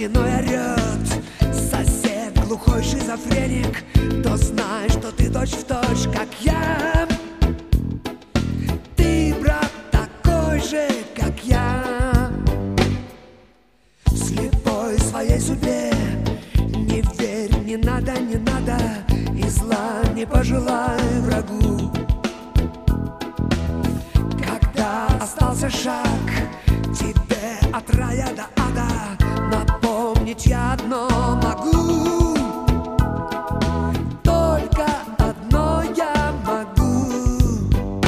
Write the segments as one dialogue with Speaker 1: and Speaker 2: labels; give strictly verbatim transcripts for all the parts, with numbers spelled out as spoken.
Speaker 1: стеной орет сосед, глухой шизофреник, то знай, что ты точь-в-точь, как я. Ты, брат, такой же, как я, слепой своей судьбе. Не верь, не надо, не надо, и зла не пожелай врагу. Когда остался шаг тебе от рая до ада, напомнить я одно могу. Только одно я могу.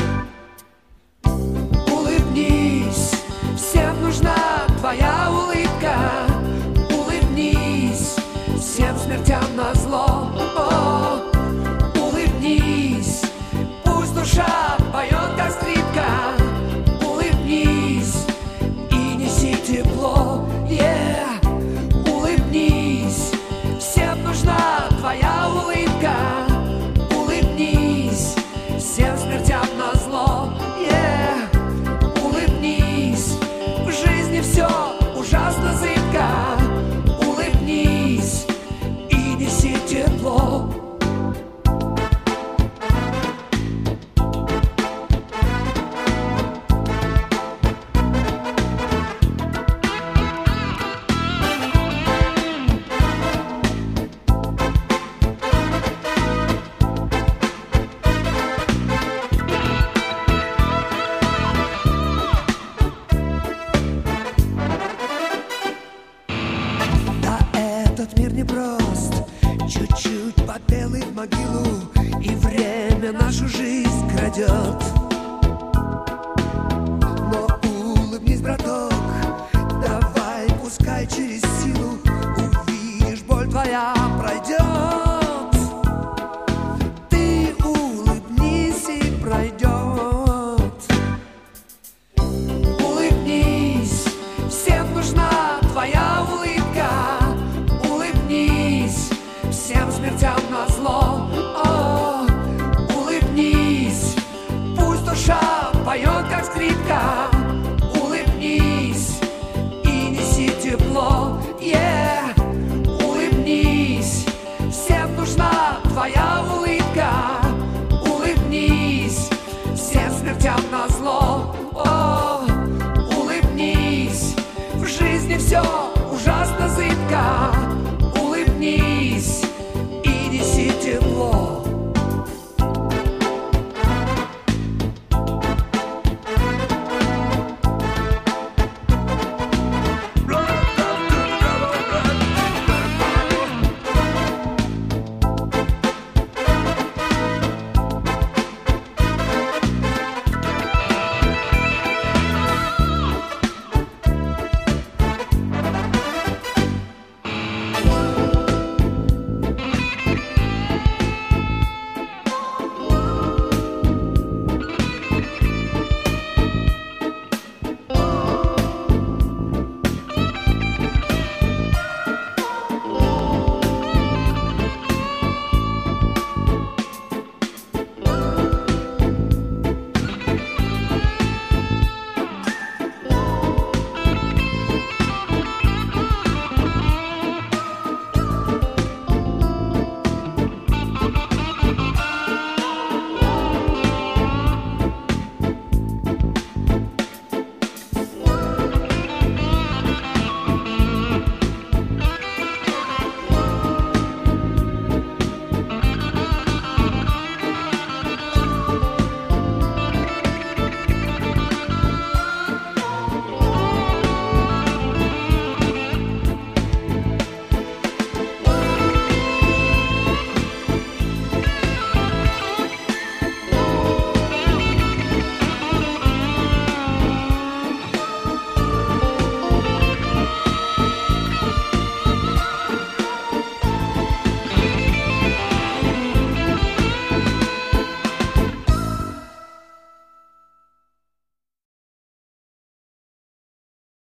Speaker 1: Улыбнись, всем нужна твоя улыбка. Улыбнись, всем смертям назло. О, улыбнись, пусть душа поет, как скрипка. Улыбнись и неси тепло. Yeah. Улыбнись, всем нужна твоя улыбка. Улыбнись, всем смертям назло. Yeah. Улыбнись, в жизни все ужасно зыбко. Улыбнись и неси тепло. Этот мир непрост, чуть-чуть попел и в могилу, и время нашу жизнь крадет.